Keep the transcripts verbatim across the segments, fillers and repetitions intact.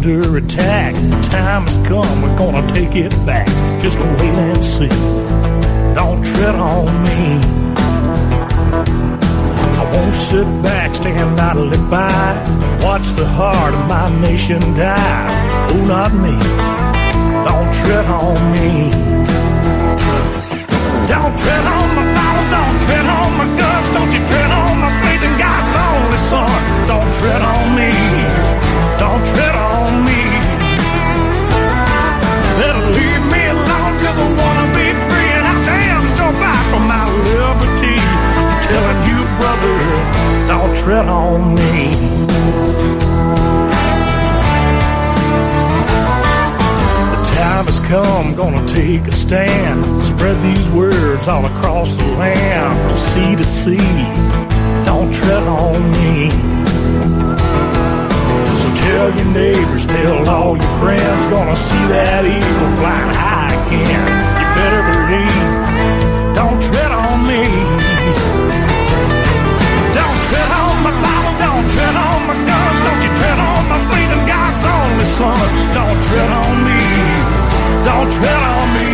under attack. The time has come, we're gonna take it back. Just wait and see. Don't tread on me. I won't sit back, stand idly by, watch the heart of my nation die. Oh, not me. Don't tread on me. Don't tread on my Bible, don't tread on my guts, don't you tread on my faith in God's only Son. Don't tread on me, don't tread on me. Better leave me alone, cause I wanna be free, and I damn sure fight for my liberty. I'm telling you, brother, don't tread on me. Time has come, gonna take a stand. Spread these words all across the land, from sea to sea. Don't tread on me. So tell your neighbors, tell all your friends, gonna see that eagle flying high again. You better believe, don't tread on me. Don't tread on my Bible, don't tread on my guns, don't you tread on my faith in God's only Son. Don't tread on me. Don't tread on me.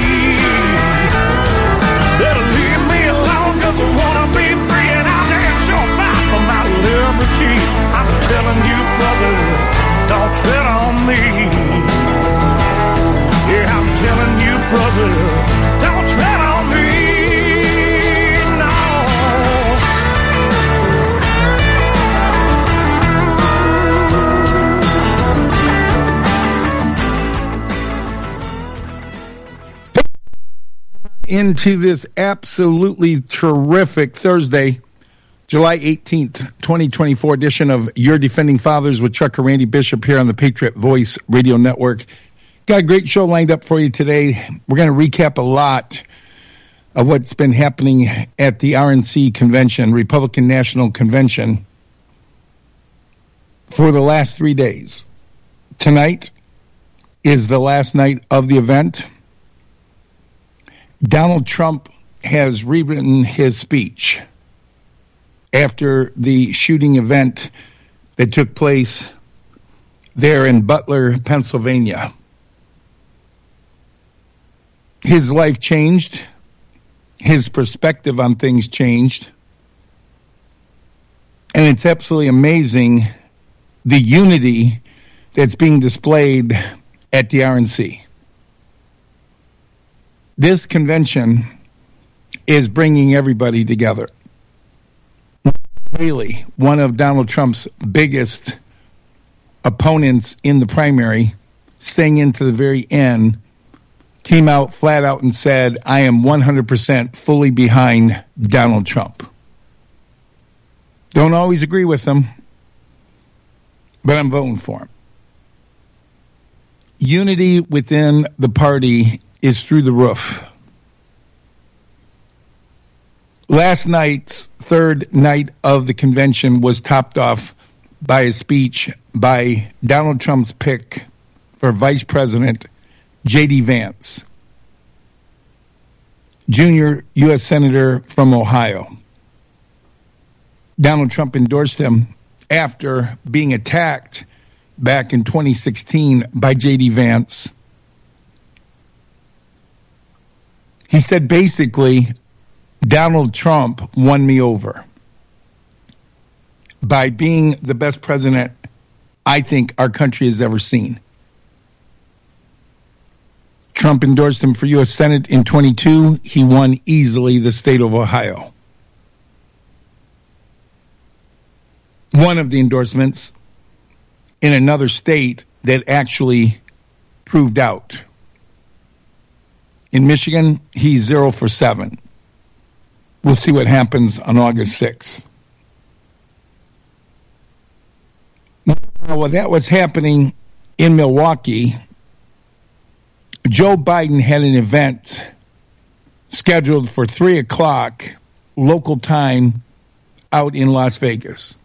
Better leave me alone, cause I wanna be free, and I'll damn sure fight for my liberty. I'm telling you, brother, don't tread on me. Yeah, I'm telling you, brother, don't tread on me. Into this absolutely terrific Thursday, July eighteenth, twenty twenty-four edition of Your Defending Fathers with Chuck and Randy Bishop here on the Patriot Voice Radio Network. Got a great show lined up for you today. We're going to recap a lot of what's been happening at the R N C convention, Republican National Convention, for the last three days. Tonight is the last night of the event. Donald Trump has rewritten his speech after the shooting event that took place there in Butler, Pennsylvania. His life changed. His perspective on things changed. And it's absolutely amazing the unity that's being displayed at the R N C. This convention is bringing everybody together. Haley, one of Donald Trump's biggest opponents in the primary, staying into the very end, came out flat out and said, I am one hundred percent fully behind Donald Trump. Don't always agree with him, but I'm voting for him. Unity within the party is through the roof. Last night's third night of the convention was topped off by a speech by Donald Trump's pick for Vice President, J D Vance, junior U S Senator from Ohio. Donald Trump endorsed him after being attacked back in twenty sixteen by J D Vance. He said basically, Donald Trump won me over by being the best president I think our country has ever seen. Trump endorsed him for U S Senate in twenty-two. He won easily the state of Ohio. One of the endorsements in another state that actually proved out. In Michigan, he's zero for seven. We'll see what happens on August sixth. While that was happening in Milwaukee, Joe Biden had an event scheduled for three o'clock local time out in Las Vegas.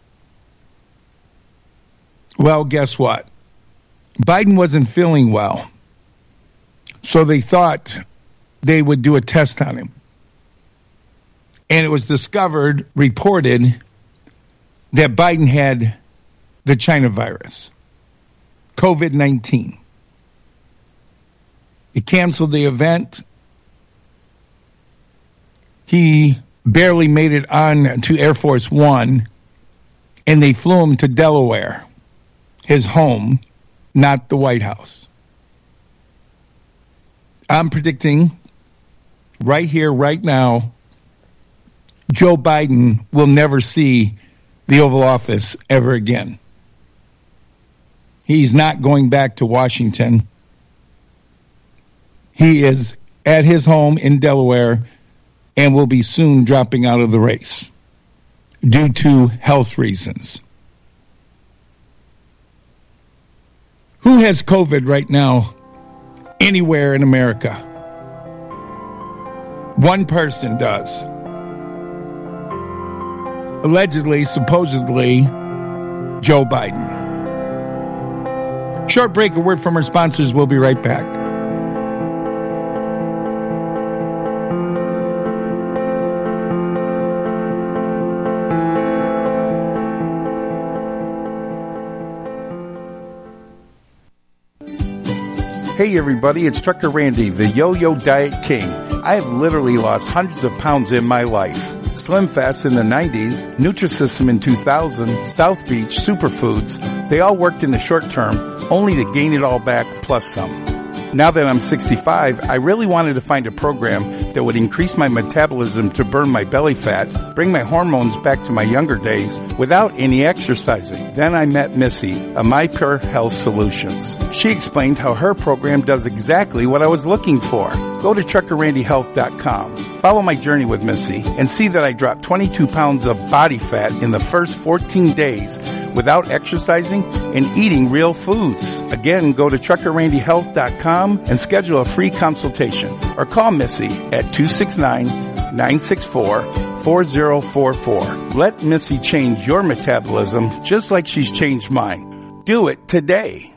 Well, guess what? Biden wasn't feeling well, so they thought they would do a test on him. And it was discovered, reported, that Biden had the China virus, COVID nineteen. He canceled the event. He barely made it on to Air Force One, and they flew him to Delaware, his home, not the White House. I'm predicting right here, right now, Joe Biden will never see the Oval Office ever again. He's not going back to Washington. He is at his home in Delaware and will be soon dropping out of the race due to health reasons. Who has COVID right now anywhere in America? One person does. Allegedly, supposedly, Joe Biden. Short break, a word from our sponsors. We'll be right back. Hey everybody, it's Trucker Randy, the Yo-Yo Diet King. I have literally lost hundreds of pounds in my life. Slim Fast in the nineties, Nutrisystem in two thousand, South Beach, Superfoods, they all worked in the short term, only to gain it all back plus some. Now that I'm sixty-five, I really wanted to find a program that would increase my metabolism to burn my belly fat, bring my hormones back to my younger days without any exercising. Then I met Missy, a MyPure Health Solutions. She explained how her program does exactly what I was looking for. Go to trucker randy health dot com. Follow my journey with Missy and see that I dropped twenty-two pounds of body fat in the first fourteen days without exercising and eating real foods. Again, go to trucker randy health dot com and schedule a free consultation or call Missy at two six nine, nine six four, four zero four four. Let Missy change your metabolism just like she's changed mine. Do it today.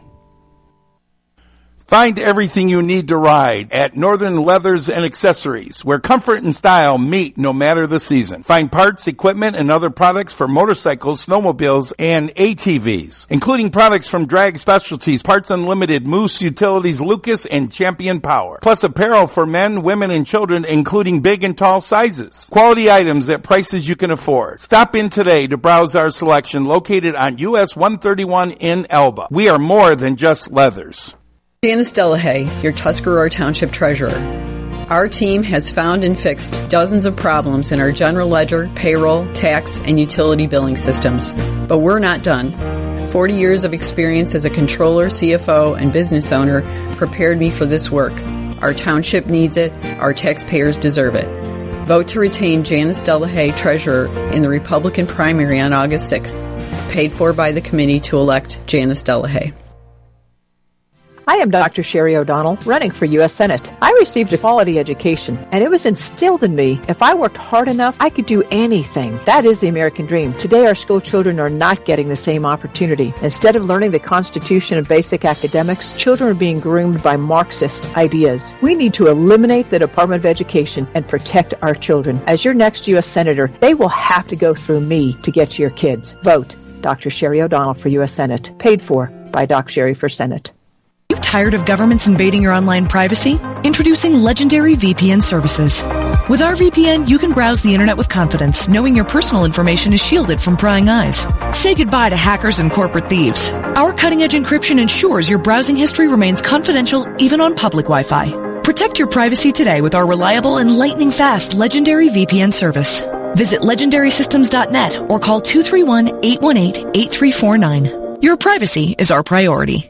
Find everything you need to ride at Northern Leathers and Accessories, where comfort and style meet no matter the season. Find parts, equipment, and other products for motorcycles, snowmobiles, and A T Vs, including products from Drag Specialties, Parts Unlimited, Moose Utilities, Lucas, and Champion Power. Plus apparel for men, women, and children, including big and tall sizes. Quality items at prices you can afford. Stop in today to browse our selection located on U S one thirty-one in Elba. We are more than just leathers. Janice Delahaye, your Tuscarora Township Treasurer. Our team has found and fixed dozens of problems in our general ledger, payroll, tax, and utility billing systems. But we're not done. forty years of experience as a controller, C F O, and business owner prepared me for this work. Our township needs it. Our taxpayers deserve it. Vote to retain Janice Delahaye, Treasurer, in the Republican primary on August sixth. Paid for by the committee to elect Janice Delahaye. I am Doctor Sherry O'Donnell, running for U S Senate. I received a quality education, and it was instilled in me, if I worked hard enough, I could do anything. That is the American dream. Today, our school children are not getting the same opportunity. Instead of learning the Constitution and basic academics, children are being groomed by Marxist ideas. We need to eliminate the Department of Education and protect our children. As your next U S Senator, they will have to go through me to get to your kids. Vote Doctor Sherry O'Donnell for U S Senate. Paid for by Doc Sherry for Senate. Are you tired of governments invading your online privacy? Introducing Legendary V P N services. With our V P N, you can browse the internet with confidence, knowing your personal information is shielded from prying eyes. Say goodbye to hackers and corporate thieves. Our cutting-edge encryption ensures your browsing history remains confidential even on public Wi-Fi. Protect your privacy today with our reliable and lightning-fast Legendary V P N service. Visit legendary systems dot net or call two three one, eight one eight, eight three four nine. Your privacy is our priority.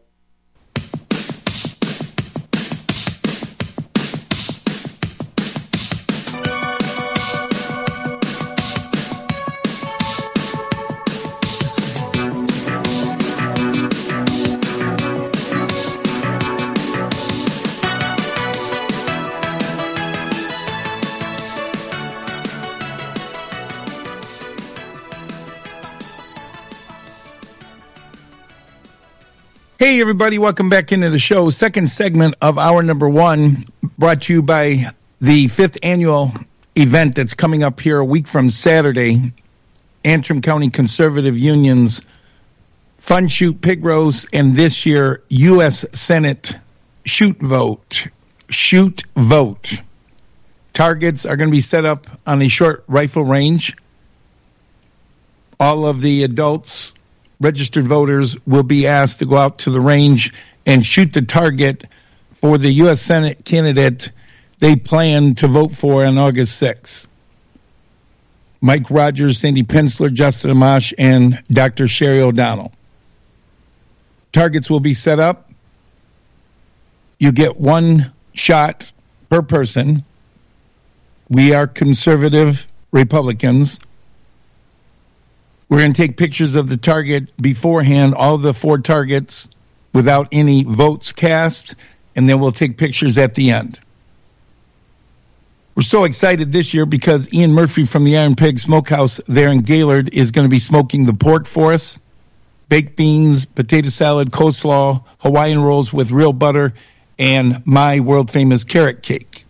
Hey, everybody, welcome back into the show. Second segment of hour number one, brought to you by the fifth annual event that's coming up here a week from Saturday, Antrim County Conservative Union's Fun Shoot Pig Roast, and this year, U S Senate Shoot Vote. Shoot Vote. Targets are going to be set up on a short rifle range. All of the adults, registered voters, will be asked to go out to the range and shoot the target for the U S Senate candidate they plan to vote for on August sixth. Mike Rogers, Sandy Pensler, Justin Amash, and Doctor Sherry O'Donnell. Targets will be set up. You get one shot per person. We are conservative Republicans. We're going to take pictures of the target beforehand, all the four targets, without any votes cast, and then we'll take pictures at the end. We're so excited this year because Ian Murphy from the Iron Pig Smokehouse there in Gaylord is going to be smoking the pork for us. Baked beans, potato salad, coleslaw, Hawaiian rolls with real butter, and my world-famous carrot cake.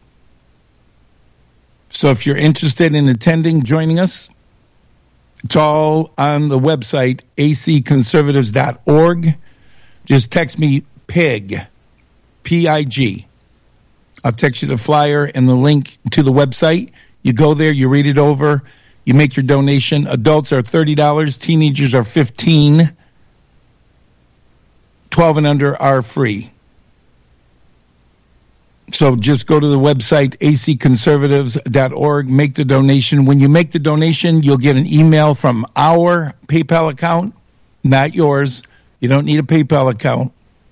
So if you're interested in attending, joining us, it's all on the website, a c conservatives dot org. Just text me PIG, P I G. I'll text you the flyer and the link to the website. You go there, you read it over, you make your donation. Adults are thirty dollars, teenagers are fifteen dollars, twelve and under are free. So just go to the website, a c conservatives dot org, make the donation. When you make the donation, you'll get an email from our PayPal account, not yours. You don't need a PayPal account.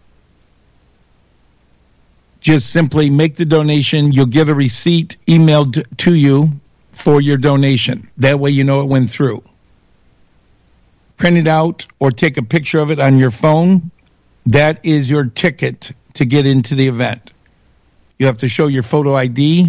Just simply make the donation. You'll get a receipt emailed to you for your donation. That way you know it went through. Print it out or take a picture of it on your phone. That is your ticket to get into the event. You have to show your photo I D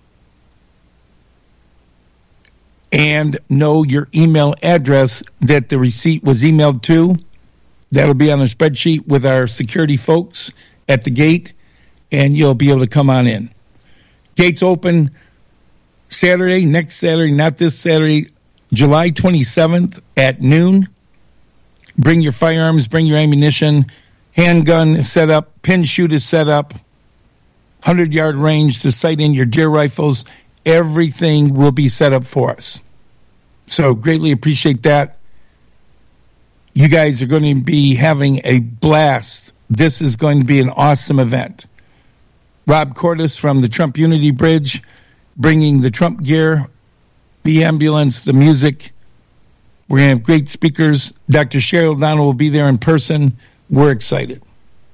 and know your email address that the receipt was emailed to. That'll be on a spreadsheet with our security folks at the gate, and you'll be able to come on in. Gates open Saturday, next Saturday, not this Saturday, July twenty-seventh at noon. Bring your firearms, bring your ammunition. Handgun is set up, pin shoot is set up, hundred-yard range to sight in your deer rifles. Everything will be set up for us. So greatly appreciate that. You guys are going to be having a blast. This is going to be an awesome event. Rob Cordes from the Trump Unity Bridge, bringing the Trump gear, the ambulance, the music. We're going to have great speakers. Doctor Sherry O'Donnell will be there in person. We're excited.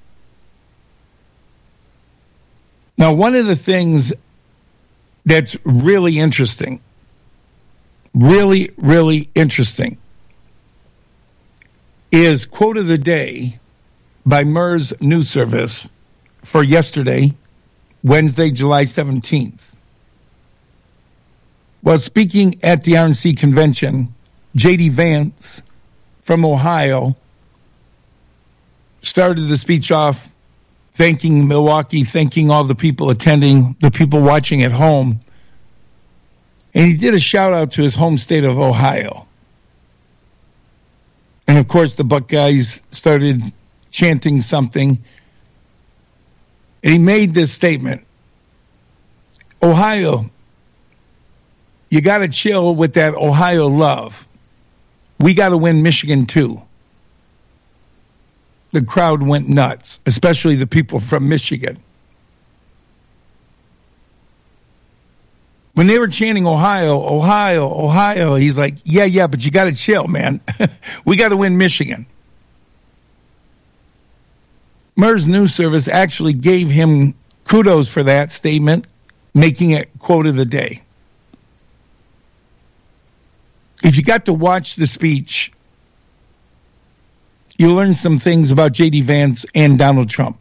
Now, one of the things that's really interesting, really, really interesting, is quote of the day by M E R S News Service for yesterday, Wednesday, July seventeenth. While speaking at the R N C convention, J D Vance from Ohio started the speech off thanking Milwaukee, thanking all the people attending, the people watching at home. And he did a shout out to his home state of Ohio. And of course, the Buckeyes started chanting something. And he made this statement: Ohio, you got to chill with that Ohio love. We got to win Michigan too. The crowd went nuts, especially the people from Michigan. When they were chanting Ohio, Ohio, Ohio, he's like, yeah, yeah, but you got to chill, man. We got to win Michigan. M E R S News Service actually gave him kudos for that statement, making it quote of the day. If you got to watch the speech, you learn some things about J D Vance and Donald Trump.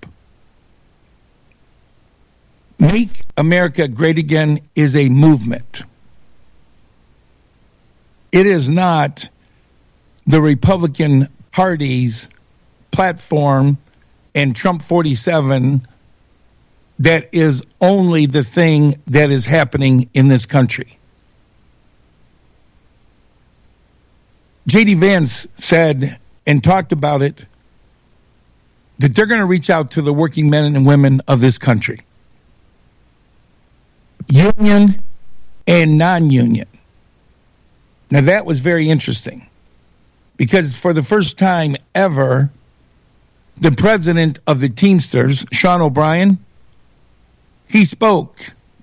Make America Great Again is a movement. It is not the Republican Party's platform and Trump forty-seven that is only the thing that is happening in this country. J D Vance said and talked about it, that they're going to reach out to the working men and women of this country, union and non-union. Now, that was very interesting, because for the first time ever, the president of the Teamsters, Sean O'Brien, he spoke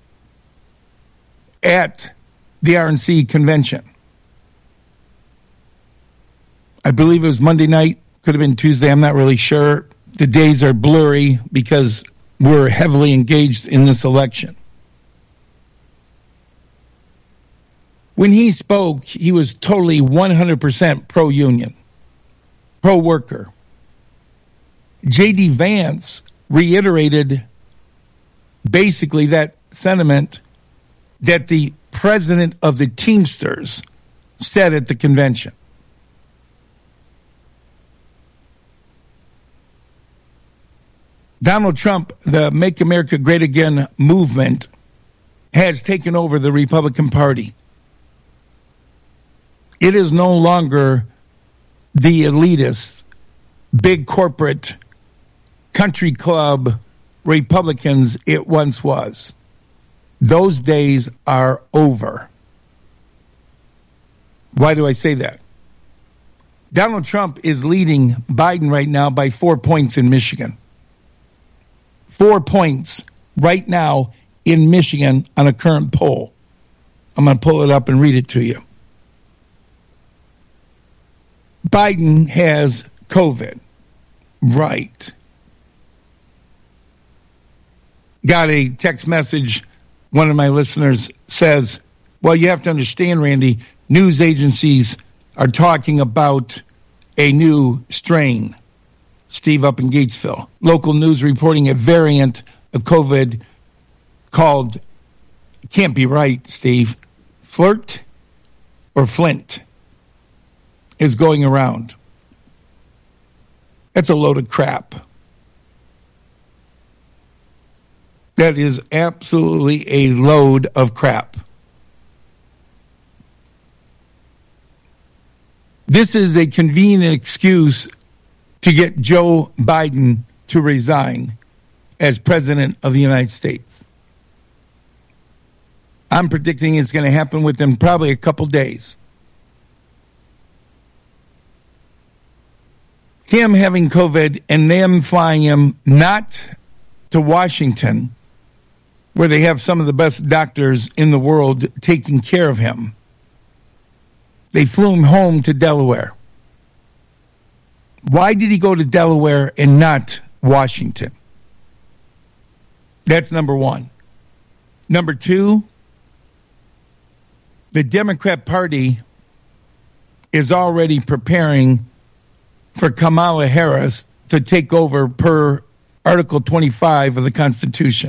at the R N C convention. I believe it was Monday night, could have been Tuesday, I'm not really sure. The days are blurry because we're heavily engaged in this election. When he spoke, he was totally one hundred percent pro-union, pro-worker. J D. Vance reiterated basically that sentiment that the president of the Teamsters said at the convention. Donald Trump, the Make America Great Again movement, has taken over the Republican Party. It is no longer the elitist, big corporate, country club Republicans it once was. Those days are over. Why do I say that? Donald Trump is leading Biden right now by four points in Michigan. Four points right now in Michigan on a current poll. I'm going to pull it up and read it to you. Biden has COVID. Right. Got a text message. One of my listeners says, well, you have to understand, Randy, news agencies are talking about a new strain. Steve up in Gatesville. Local news reporting a variant of COVID called, can't be right, Steve, Flirt or Flint is going around. That's a load of crap. That is absolutely a load of crap. This is a convenient excuse to get Joe Biden to resign as president of the United States. I'm predicting it's going to happen within probably a couple days. Him having COVID and them flying him not to Washington, where they have some of the best doctors in the world taking care of him. They flew him home to Delaware. Why did he go to Delaware and not Washington? That's number one. Number two, the Democrat Party is already preparing for Kamala Harris to take over per Article twenty-five of the Constitution.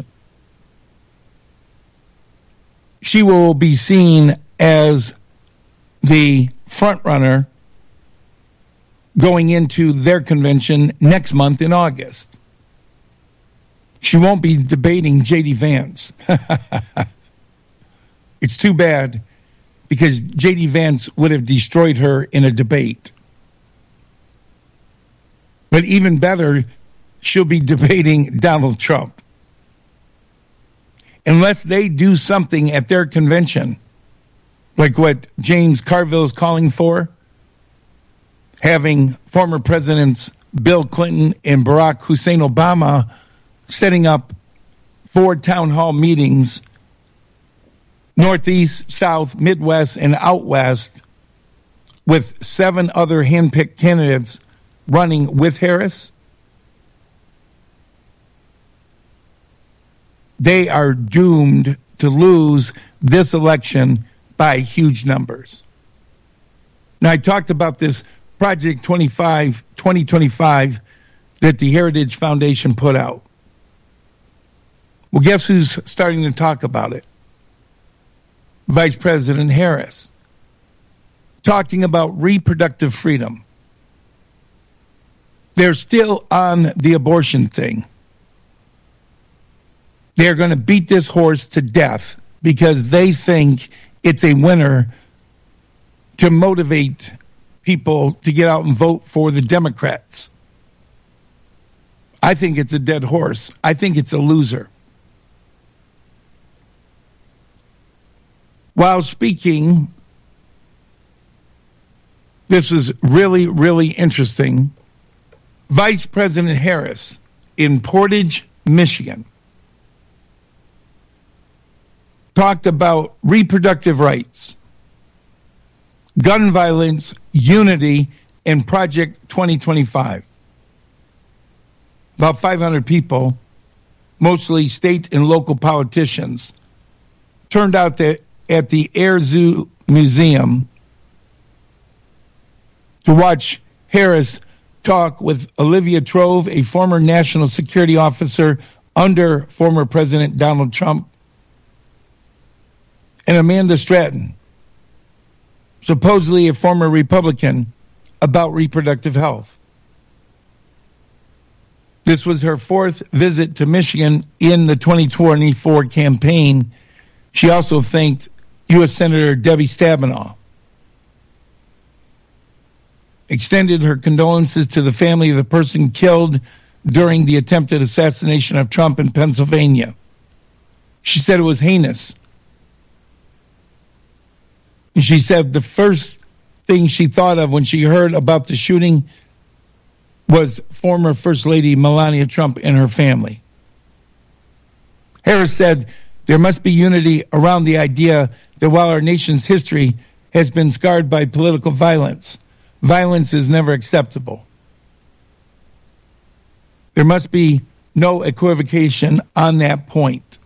She will be seen as the front runner going into their convention next month in August. She won't be debating J D. Vance. It's too bad, because J D. Vance would have destroyed her in a debate. But even better, she'll be debating Donald Trump. Unless they do something at their convention, like what James Carville is calling for, having former presidents Bill Clinton and Barack Hussein Obama setting up four town hall meetings, Northeast, South, Midwest, and out West, with seven other handpicked candidates running with Harris. They are doomed to lose this election by huge numbers. Now, I talked about this Project twenty-five, twenty twenty-five that the Heritage Foundation put out. Well, guess who's starting to talk about it? Vice President Harris. Talking about reproductive freedom. They're still on the abortion thing. They're going to beat this horse to death because they think it's a winner to motivate people to get out and vote for the Democrats. I think it's a dead horse. I think it's a loser. While speaking, this was really, really interesting. Vice President Harris in Portage, Michigan, talked about reproductive rights, gun violence, unity, and Project twenty twenty-five. About five hundred people, mostly state and local politicians, turned out that at the Air Zoo Museum to watch Harris talk with Olivia Trove, a former national security officer under former President Donald Trump, and Amanda Stratton, supposedly a former Republican, about reproductive health. This was her fourth visit to Michigan in the twenty twenty-four campaign. She also thanked U S Senator Debbie Stabenow, extended her condolences to the family of the person killed during the attempted assassination of Trump in Pennsylvania. She said it was heinous. She said the first thing she thought of when she heard about the shooting was former First Lady Melania Trump and her family. Harris said there must be unity around the idea that while our nation's history has been scarred by political violence, violence is never acceptable. There must be no equivocation on that point.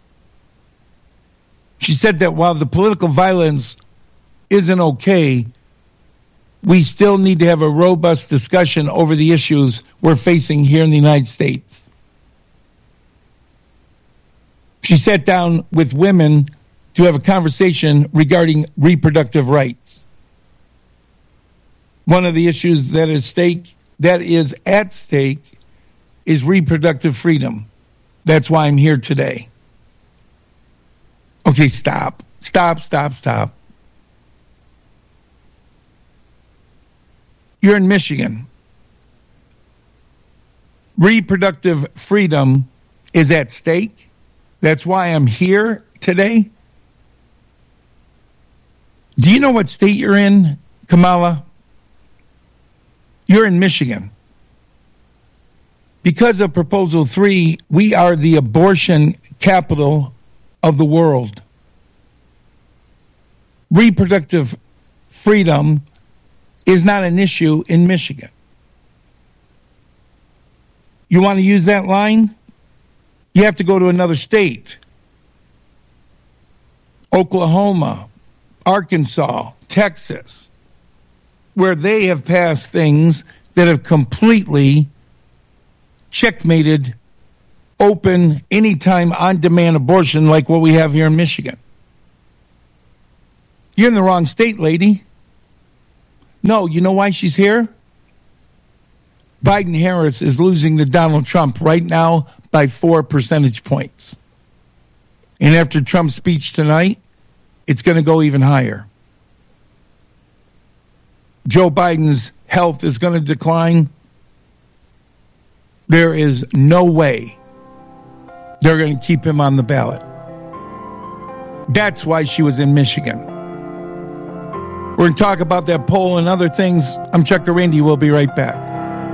She said that while the political violence isn't okay, we still need to have a robust discussion over the issues we're facing here in the United States. She sat down with women to have a conversation regarding reproductive rights. One of the issues that is stake that is at stake is reproductive freedom. That's why I'm here today. Okay, stop. Stop, stop, stop. You're in Michigan. Reproductive freedom is at stake. That's why I'm here today. Do you know what state you're in, Kamala? You're in Michigan. Because of Proposal three, we are the abortion capital of the world. Reproductive freedom is not an issue in Michigan. You want to use that line? You have to go to another state. Oklahoma, Arkansas, Texas, where they have passed things that have completely checkmated open, anytime, on-demand abortion like what we have here in Michigan. You're in the wrong state, lady. No, you know why she's here? Biden-Harris is losing to Donald Trump right now by four percentage points. And after Trump's speech tonight, it's going to go even higher. Joe Biden's health is going to decline. There is no way they're going to keep him on the ballot. That's why she was in Michigan. We're going to talk about that poll and other things. I'm Chuck Randy. We'll be right back.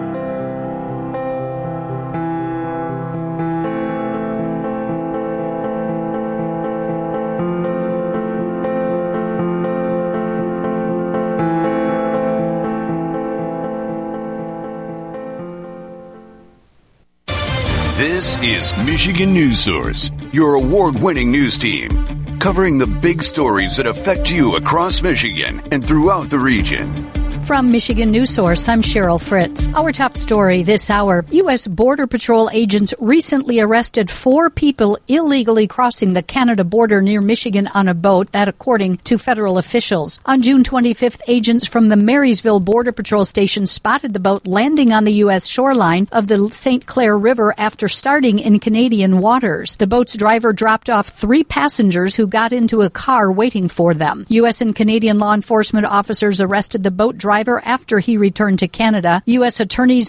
This is Michigan News Source, your award-winning news team, covering the big stories that affect you across Michigan and throughout the region. From Michigan News Source, I'm Cheryl Fritz. Our top story this hour, U S. Border Patrol agents recently arrested four people illegally crossing the Canada border near Michigan on a boat, that according to federal officials. On June twenty-fifth, agents from the Marysville Border Patrol Station spotted the boat landing on the U S shoreline of the Saint Clair River after starting in Canadian waters. The boat's driver dropped off three passengers who got into a car waiting for them. U S and Canadian law enforcement officers arrested the boat driver driver after he returned to Canada. U S attorneys